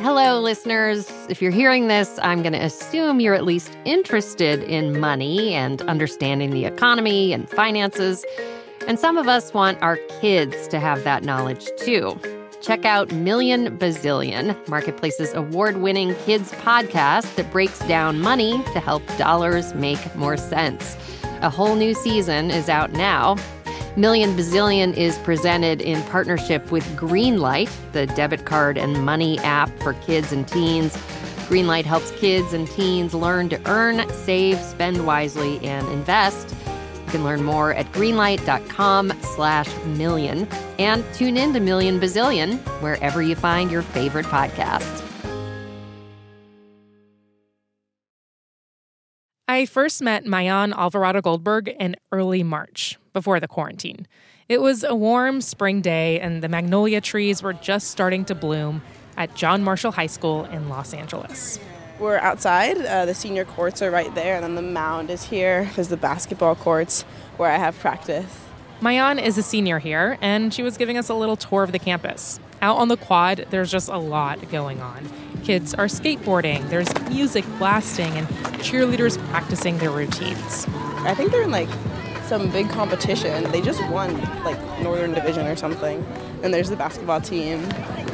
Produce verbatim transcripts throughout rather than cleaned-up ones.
Hello, listeners. If you're hearing this, I'm going to assume you're at least interested in money and understanding the economy and finances. And some of us want our kids to have that knowledge, too. Check out Million Bazillion, Marketplace's award-winning kids podcast that breaks down money to help dollars make more sense. A whole new season is out now. Million Bazillion is presented in partnership with Greenlight, the debit card and money app for kids and teens. Greenlight helps kids and teens learn to earn, save, spend wisely, and invest. You can learn more at greenlight.com slash million. And tune in to Million Bazillion wherever you find your favorite podcasts. I first met Mayan Alvarado Goldberg in early March, before the quarantine. It was a warm spring day, and the magnolia trees were just starting to bloom at John Marshall High School in Los Angeles. We're outside. Uh, the senior courts are right there, and then the mound is here. There's the basketball courts where I have practice. Mayan is a senior here, and she was giving us a little tour of the campus. Out on the quad, there's just a lot going on. Kids are skateboarding, there's music blasting, and cheerleaders practicing their routines. I think they're in, like, some big competition. They just won, like, Northern Division or something. And there's the basketball team.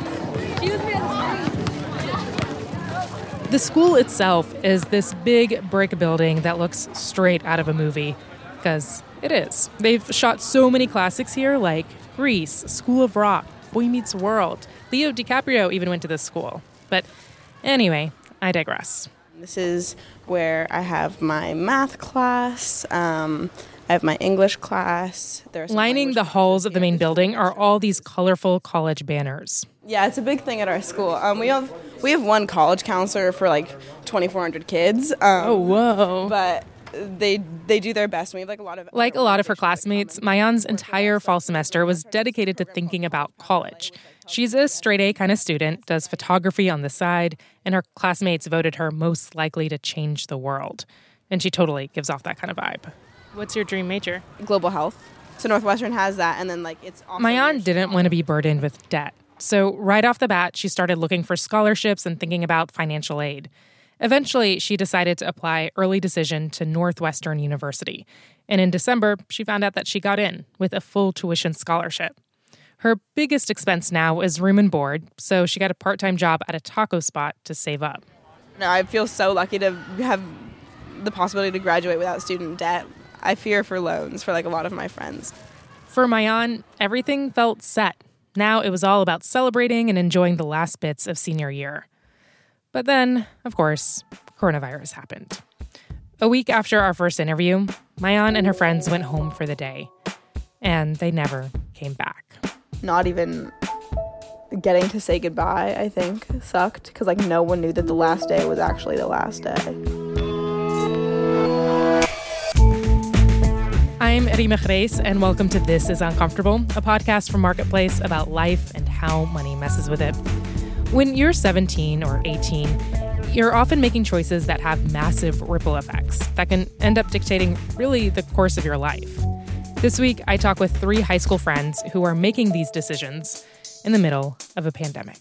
The school itself is this big brick building that looks straight out of a movie, because it is. They've shot so many classics here, like Grease, School of Rock, Boy Meets World. Leo DiCaprio even went to this school. But anyway, I digress. This is where I have my math class. Um, I have my English class. Lining the halls of the main building are all these colorful college banners. Yeah, it's a big thing at our school. Um, we have we have one college counselor for like twenty-four hundred kids. Um, oh, whoa. But they they do their best. We have like a lot of Like a lot of her classmates, Mayan's entire fall semester was dedicated to thinking about college. She's a straight-A kind of student, does photography on the side, and her classmates voted her most likely to change the world. And she totally gives off that kind of vibe. What's your dream major? Global health. So Northwestern has that, and then like it's also... Mayan didn't want to be burdened with debt. So right off the bat, she started looking for scholarships and thinking about financial aid. Eventually, she decided to apply early decision to Northwestern University. And in December, she found out that she got in with a full tuition scholarship. Her biggest expense now is room and board, so she got a part-time job at a taco spot to save up. No, I feel so lucky to have the possibility to graduate without student debt. I fear for loans for like a lot of my friends. For Mayan, everything felt set. Now it was all about celebrating and enjoying the last bits of senior year. But then, of course, coronavirus happened. A week after our first interview, Mayan and her friends went home for the day. And they never came back. Not even getting to say goodbye, I think, sucked. Because, like, no one knew that the last day was actually the last day. I'm Rima Grace, and welcome to This is Uncomfortable, a podcast from Marketplace about life and how money messes with it. When you're seventeen or eighteen, you're often making choices that have massive ripple effects that can end up dictating really the course of your life. This week, I talk with three high school friends who are making these decisions in the middle of a pandemic.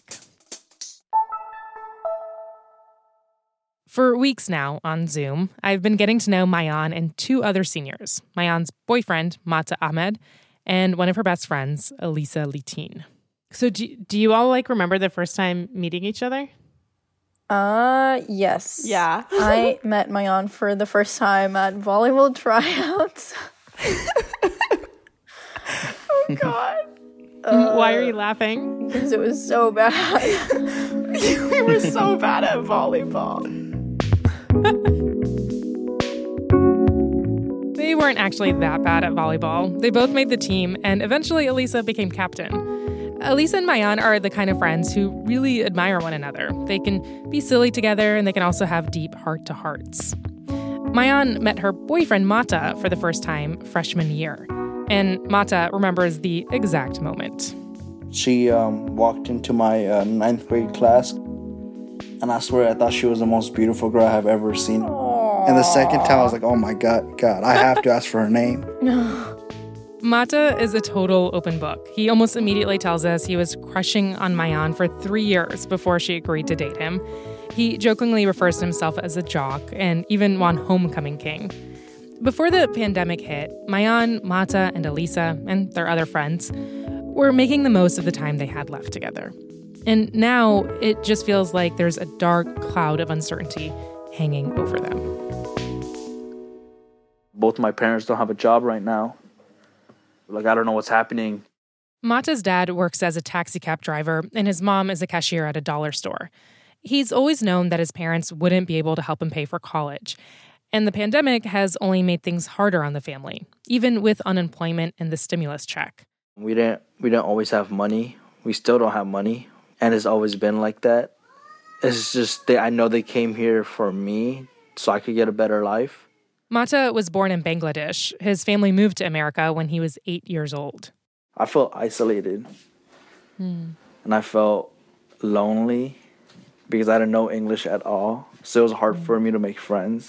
For weeks now on Zoom, I've been getting to know Mayan and two other seniors, Mayan's boyfriend, Mata Ahmed, and one of her best friends, Elisa Litin. So do, do you all, like, remember the first time meeting each other? Uh, yes. Yeah. I met Mayan for the first time at volleyball tryouts. Oh, God. Uh, Why are you laughing? Because it was so bad. We were so bad at volleyball. They weren't actually that bad at volleyball. They both made the team, and eventually Elisa became captain. Elisa and Mayan are the kind of friends who really admire one another. They can be silly together, and they can also have deep heart-to-hearts. Mayan met her boyfriend Mata for the first time freshman year, and Mata remembers the exact moment. She um, walked into my uh, ninth grade class, and I swear I thought she was the most beautiful girl I have ever seen. Aww. And the second time I was like, oh my God, God, I have to ask for her name. Mata is a total open book. He almost immediately tells us he was crushing on Mayan for three years before she agreed to date him. He jokingly refers to himself as a jock and even won homecoming king. Before the pandemic hit, Mayan, Mata, and Elisa, and their other friends, were making the most of the time they had left together. And now it just feels like there's a dark cloud of uncertainty hanging over them. Both my parents don't have a job right now. Like, I don't know what's happening. Mata's dad works as a taxi cab driver, and his mom is a cashier at a dollar store. He's always known that his parents wouldn't be able to help him pay for college. And the pandemic has only made things harder on the family, even with unemployment and the stimulus check. We didn't we didn't always have money. We still don't have money. And it's always been like that. It's just, they, I know they came here for me so I could get a better life. Mata was born in Bangladesh. His family moved to America when he was eight years old. I felt isolated. Hmm. And I felt lonely because I didn't know English at all. So it was hard for me to make friends.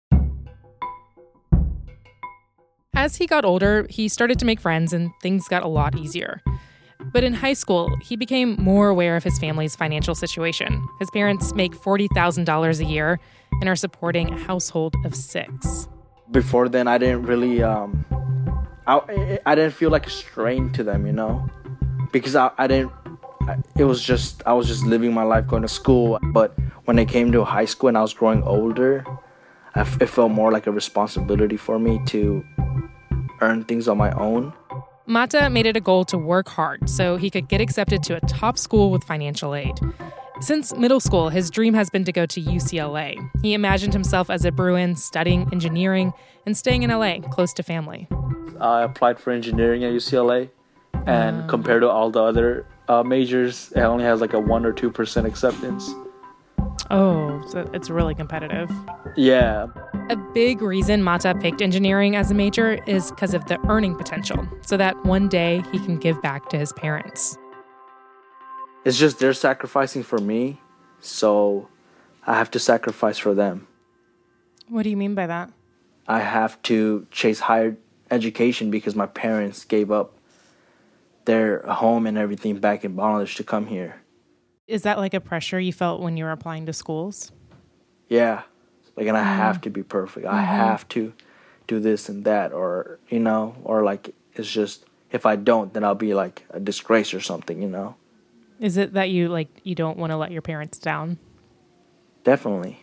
As he got older, he started to make friends and things got a lot easier. But in high school, he became more aware of his family's financial situation. His parents make forty thousand dollars a year and are supporting a household of six. Before then, I didn't really, um, I, I didn't feel like a strain to them, you know? Because I, I didn't, it was just, I was just living my life, going to school. But when it came to high school and I was growing older, I, it felt more like a responsibility for me to earn things on my own. Mata made it a goal to work hard so he could get accepted to a top school with financial aid. Since middle school, his dream has been to go to U C L A. He imagined himself as a Bruin, studying engineering and staying in L A, close to family. I applied for engineering at U C L A, and um, compared to all the other uh, majors, it only has like a one or two percent acceptance. Oh, so it's really competitive. Yeah. A big reason Mata picked engineering as a major is because of the earning potential, so that one day he can give back to his parents. It's just they're sacrificing for me, so I have to sacrifice for them. What do you mean by that? I have to chase higher education because my parents gave up their home and everything back in Bangladesh to come here. Is that like a pressure you felt when you were applying to schools? Yeah. Like, and I mm. have to be perfect. Mm-hmm. I have to do this and that, or, you know, or like, it's just, if I don't, then I'll be like a disgrace or something, you know? Is it that you, like, you don't want to let your parents down? Definitely.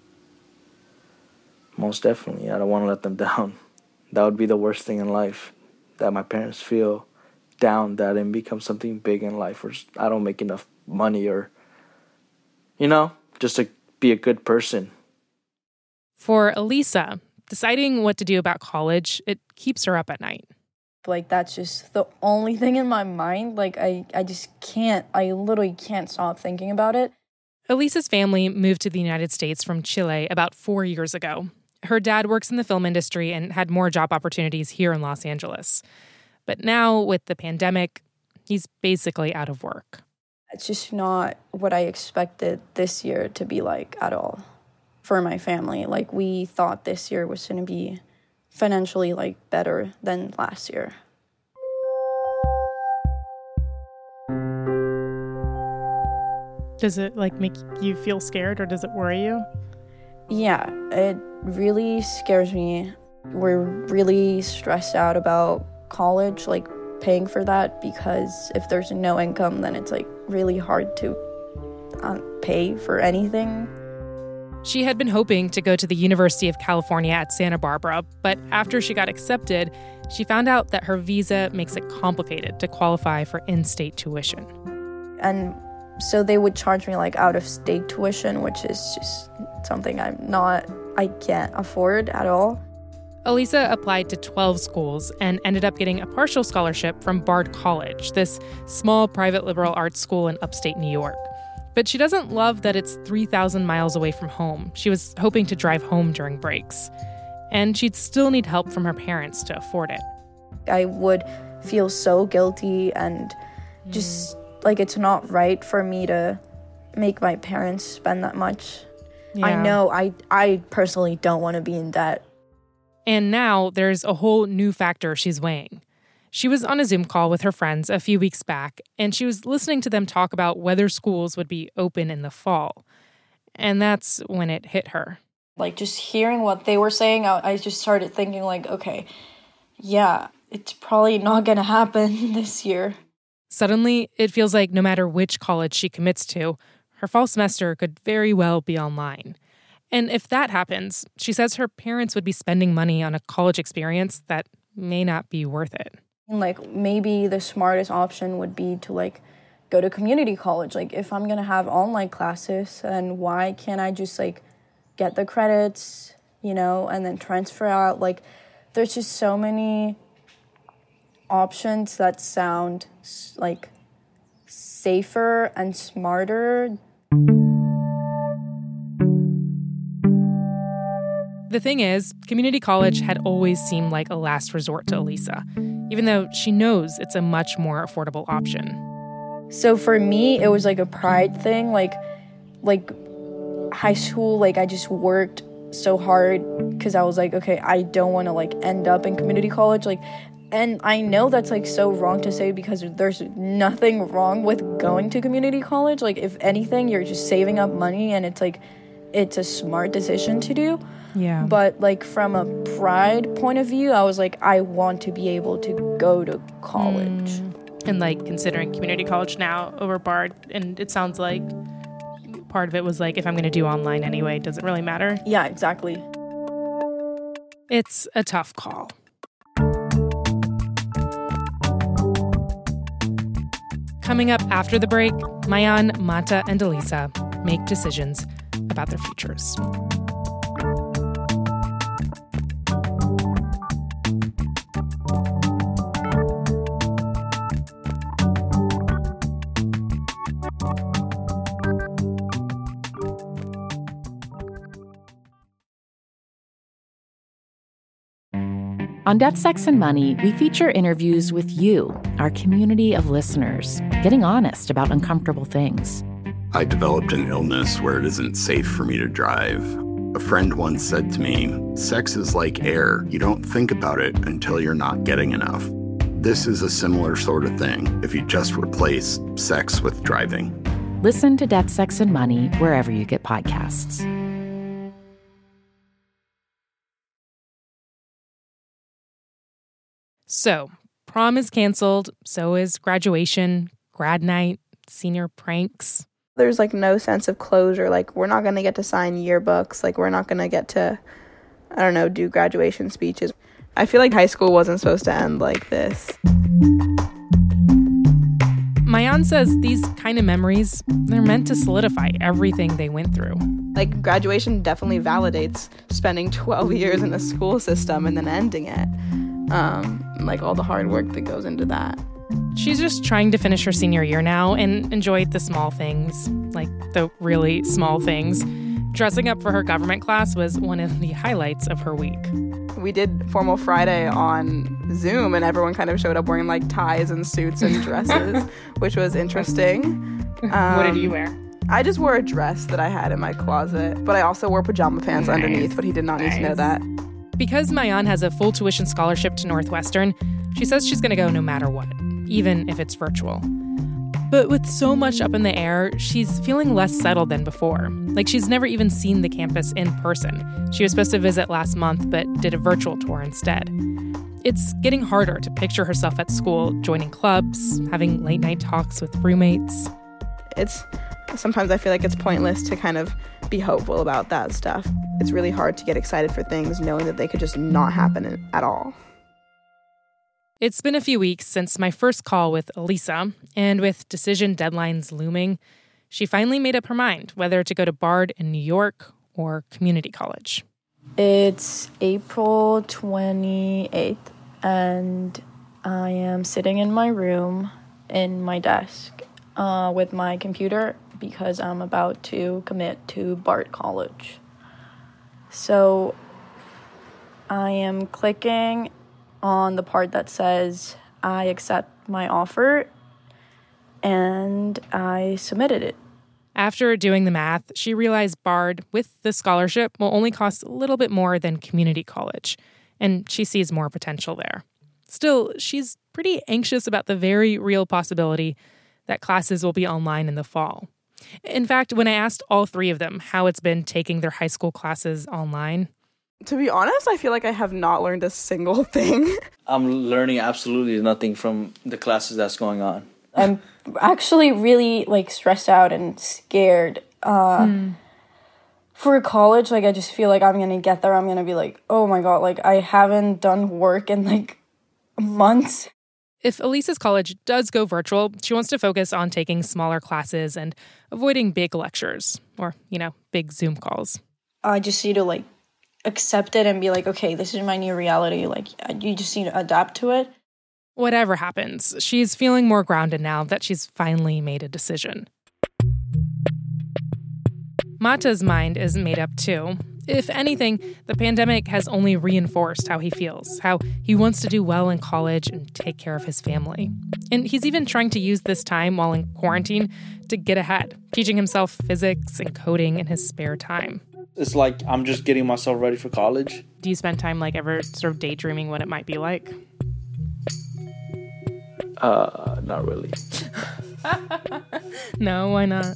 Most definitely. I don't want to let them down. That would be the worst thing in life, that my parents feel down, that I didn't become something big in life, or I don't make enough money, or, you know, just to be a good person. For Elisa, deciding what to do about college, it keeps her up at night. Like, that's just the only thing in my mind. Like, I, I just can't, I literally can't stop thinking about it. Elisa's family moved to the United States from Chile about four years ago. Her dad works in the film industry and had more job opportunities here in Los Angeles. But now, with the pandemic, he's basically out of work. It's just not what I expected this year to be like at all for my family. Like, we thought this year was going to be financially, like, better than last year. Does it, like, make you feel scared, or does it worry you? Yeah, it really scares me. We're really stressed out about college, like, paying for that, because if there's no income, then it's, like, really hard to uh, pay for anything. She had been hoping to go to the University of California at Santa Barbara, but after she got accepted, she found out that her visa makes it complicated to qualify for in-state tuition. And so they would charge me, like, out-of-state tuition, which is just something I'm not, I can't afford at all. Elisa applied to twelve schools and ended up getting a partial scholarship from Bard College, this small private liberal arts school in upstate New York. But she doesn't love that it's three thousand miles away from home. She was hoping to drive home during breaks. And she'd still need help from her parents to afford it. I would feel so guilty, and just, mm. like, it's not right for me to make my parents spend that much. Yeah. I know I, I personally don't want to be in debt. And now there's a whole new factor she's weighing. She was on a Zoom call with her friends a few weeks back, and she was listening to them talk about whether schools would be open in the fall. And that's when it hit her. Like, just hearing what they were saying, I, I just started thinking, like, okay, yeah, it's probably not going to happen this year. Suddenly, it feels like no matter which college she commits to, her fall semester could very well be online. And if that happens, she says her parents would be spending money on a college experience that may not be worth it. Like, maybe the smartest option would be to, like, go to community college. Like, if I'm going to have online classes, then why can't I just, like, get the credits, you know, and then transfer out? Like, there's just so many options that sound, like, safer and smarter. The thing is, community college had always seemed like a last resort to Elisa, even though she knows it's a much more affordable option. So for me, it was like a pride thing. Like, like high school, like I just worked so hard because I was like, okay, I don't want to like end up in community college. Like, and I know that's like so wrong to say because there's nothing wrong with going to community college. Like, if anything, you're just saving up money and it's like, it's a smart decision to do. Yeah. But like from a pride point of view, I was like, I want to be able to go to college. Mm. And like considering community college now over Bard, and it sounds like part of it was like, if I'm going to do online anyway, does it really matter? Yeah, exactly. It's a tough call. Coming up after the break, Maayan, Mata, and Elisa make decisions about their futures. On Death, Sex, and Money, we feature interviews with you, our community of listeners, getting honest about uncomfortable things. I developed an illness where it isn't safe for me to drive. A friend once said to me, sex is like air. You don't think about it until you're not getting enough. This is a similar sort of thing if you just replace sex with driving. Listen to Death, Sex, and Money wherever you get podcasts. So, prom is canceled, so is graduation, grad night, senior pranks. There's like no sense of closure. Like, we're not going to get to sign yearbooks. Like, we're not going to get to, I don't know, do graduation speeches. I feel like high school wasn't supposed to end like this. Maayan says these kind of memories, they're meant to solidify everything they went through. Like, graduation definitely validates spending twelve years in the school system and then ending it. Um, like all the hard work that goes into that. She's just trying to finish her senior year now and enjoy the small things, like the really small things. Dressing up for her government class was one of the highlights of her week. We did Formal Friday on Zoom, and everyone kind of showed up wearing like ties and suits and dresses, which was interesting. Um, what did you wear? I just wore a dress that I had in my closet, but I also wore pajama pants nice. underneath, but he did not nice. need to know that. Because Maayan has a full tuition scholarship to Northwestern, she says she's going to go no matter what, even if it's virtual. But with so much up in the air, she's feeling less settled than before. Like, she's never even seen the campus in person. She was supposed to visit last month, but did a virtual tour instead. It's getting harder to picture herself at school, joining clubs, having late-night talks with roommates. It's sometimes I feel like it's pointless to kind of be hopeful about that stuff. It's really hard to get excited for things knowing that they could just not happen at all. It's been a few weeks since my first call with Elisa, and with decision deadlines looming, she finally made up her mind whether to go to Bard in New York or community college. It's April twenty-eighth, and I am sitting in my room in my desk uh, with my computer because I'm about to commit to Bard College. So I am clicking on the part that says I accept my offer, and I submitted it. After doing the math, she realized Bard, with the scholarship, will only cost a little bit more than community college, and she sees more potential there. Still, she's pretty anxious about the very real possibility that classes will be online in the fall. In fact, when I asked all three of them how it's been taking their high school classes online, to be honest, I feel like I have not learned a single thing. I'm learning absolutely nothing from the classes that's going on. I'm actually really, like, stressed out and scared. Uh, mm. For college, like, I just feel like I'm going to get there. I'm going to be like, oh, my God, like, I haven't done work in, like, months. If Elisa's college does go virtual, she wants to focus on taking smaller classes and avoiding big lectures or, you know, big Zoom calls. I just need to, like, accept it and be like, okay, this is my new reality. Like, you just need to adapt to it. Whatever happens, she's feeling more grounded now that she's finally made a decision. Mata's mind is made up too. If anything, the pandemic has only reinforced how he feels, how he wants to do well in college and take care of his family. And he's even trying to use this time while in quarantine to get ahead, teaching himself physics and coding in his spare time. It's like I'm just getting myself ready for college. Do you spend time like ever sort of daydreaming what it might be like? Uh, not really. No, why not?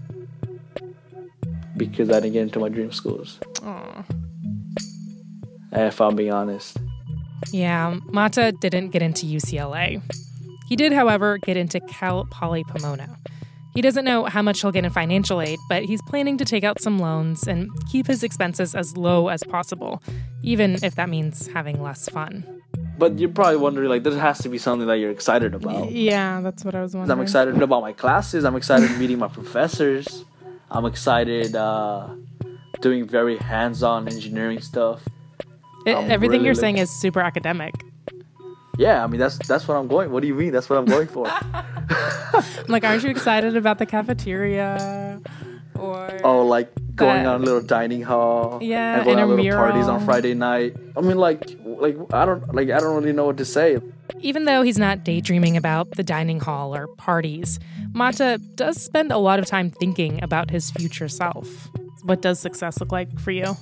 Because I didn't get into my dream schools. Aww. If I'm being honest. Yeah, Mata didn't get into U C L A. He did, however, get into Cal Poly Pomona. He doesn't know how much he'll get in financial aid, but he's planning to take out some loans and keep his expenses as low as possible, even if that means having less fun. But you're probably wondering, like, this has to be something that you're excited about. Yeah, that's what I was wondering. I'm excited about my classes. I'm excited meeting my professors. I'm excited uh, doing very hands-on engineering stuff. It, everything really you're saying is super academic. Yeah, I mean, that's that's what I'm going. What do you mean? That's what I'm going for. I'm like, aren't you excited about the cafeteria? Or oh, like going that, on a little dining hall. Yeah, and going and on a little mural. Parties on Friday night. I mean, like, like I don't like I don't really know what to say. Even though he's not daydreaming about the dining hall or parties, Mata does spend a lot of time thinking about his future self. What does success look like for you?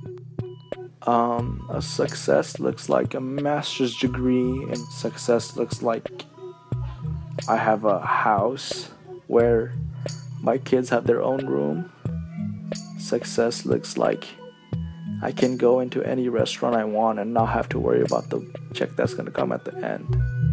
Um, a success looks like a master's degree, and success looks like I have a house where my kids have their own room. Success looks like I can go into any restaurant I want and not have to worry about the check that's going to come at the end.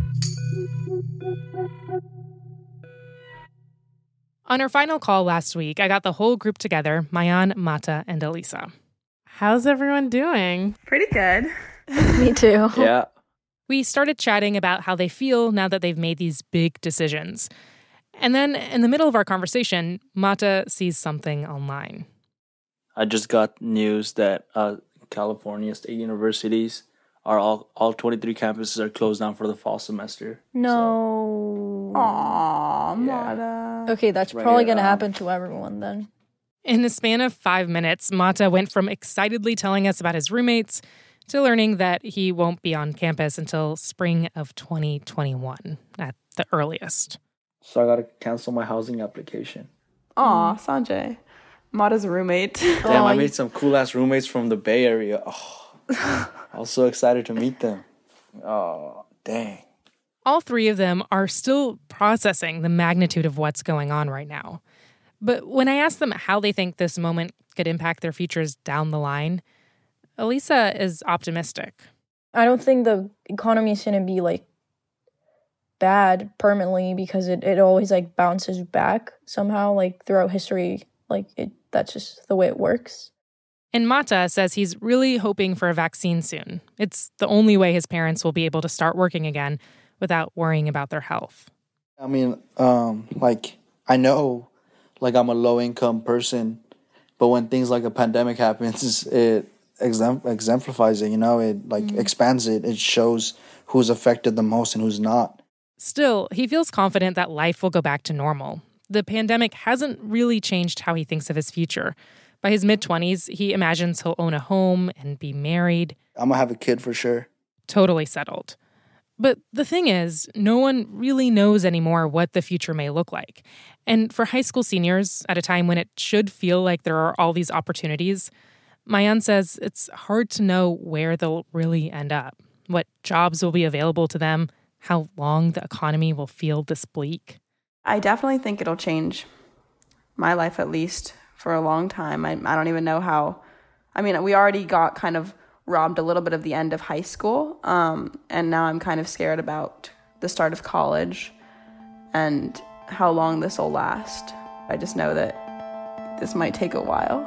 On our final call last week, I got the whole group together, Mayan, Mata, and Elisa. How's everyone doing? Pretty good. Me too. Yeah. We started chatting about how they feel now that they've made these big decisions. And then in the middle of our conversation, Mata sees something online. I just got news that uh, California state universities are all, all twenty-three campuses are closed down for the fall semester. No. So. Aww, Mata. Yeah. Okay, that's right probably going to um, happen to everyone then. In the span of five minutes, Mata went from excitedly telling us about his roommates to learning that he won't be on campus until spring of twenty twenty-one at the earliest. So I got to cancel my housing application. Aw, Sanjay. Mata's roommate. Damn, I made some cool-ass roommates from the Bay Area. Oh, I was so excited to meet them. Oh, dang. All three of them are still processing the magnitude of what's going on right now. But when I asked them how they think this moment could impact their futures down the line, Elisa is optimistic. I don't think the economy is going to be, like, bad permanently because it, it always, like, bounces back somehow, like, throughout history. Like, it that's just the way it works. And Mata says he's really hoping for a vaccine soon. It's the only way his parents will be able to start working again without worrying about their health. I mean, um, like, I know, like, I'm a low-income person, but when things like a pandemic happens, it exempl- exemplifies it, you know? It, like, mm. expands it. It shows who's affected the most and who's not. Still, he feels confident that life will go back to normal. The pandemic hasn't really changed how he thinks of his future. By his mid-twenties, he imagines he'll own a home and be married. I'm gonna have a kid for sure. Totally settled. But the thing is, no one really knows anymore what the future may look like. And for high school seniors, at a time when it should feel like there are all these opportunities, Mayan says it's hard to know where they'll really end up, what jobs will be available to them, how long the economy will feel this bleak? I definitely think it'll change my life, at least for a long time. I, I don't even know how. I mean, we already got kind of robbed a little bit of the end of high school, um, and now I'm kind of scared about the start of college and how long this will last. I just know that this might take a while.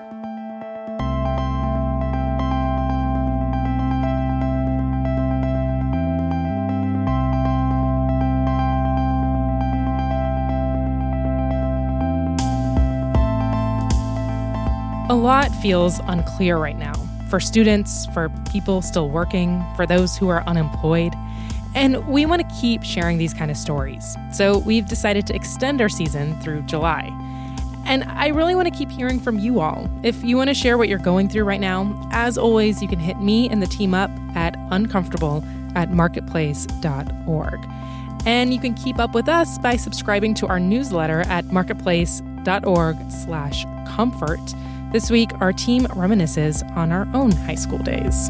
A lot feels unclear right now for students, for people still working, for those who are unemployed. And we want to keep sharing these kind of stories. So we've decided to extend our season through July. And I really want to keep hearing from you all. If you want to share what you're going through right now, as always, you can hit me and the team up at uncomfortable at marketplace dot org. And you can keep up with us by subscribing to our newsletter at marketplace dot org slash comfort. This week, our team reminisces on our own high school days.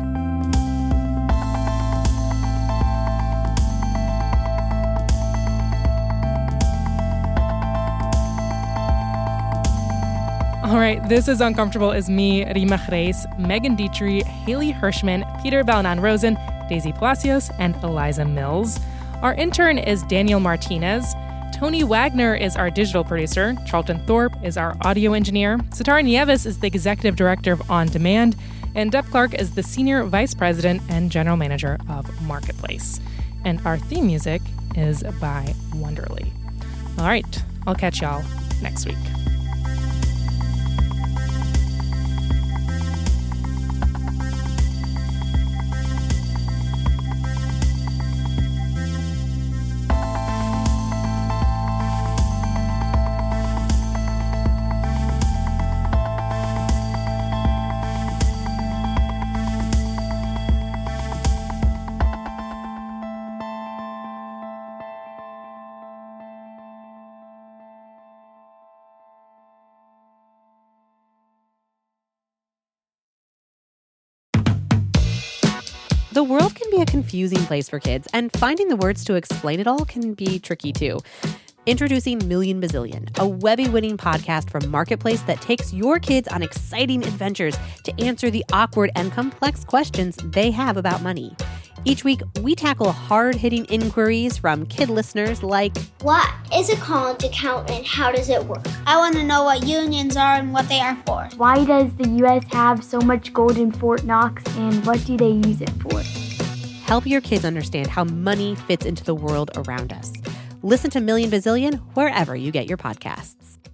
All right, This is Uncomfortable is me, Rima Reis, Megan Dietrich, Haley Hirschman, Peter Balanan-Rosen, Daisy Palacios, and Eliza Mills. Our intern is Daniel Martinez. Tony Wagner is our digital producer. Charlton Thorpe is our audio engineer. Satara Nieves is the executive director of On Demand. And Deb Clark is the senior vice president and general manager of Marketplace. And our theme music is by Wonderly. All right, I'll catch y'all next week. The world can be a confusing place for kids, and finding the words to explain it all can be tricky too. Introducing Million Bazillion, a Webby-winning podcast from Marketplace that takes your kids on exciting adventures to answer the awkward and complex questions they have about money. Each week, we tackle hard-hitting inquiries from kid listeners like, what is a college account and how does it work? I want to know what unions are and what they are for. Why does the U S have so much gold in Fort Knox and what do they use it for? Help your kids understand how money fits into the world around us. Listen to Million Bazillion wherever you get your podcasts.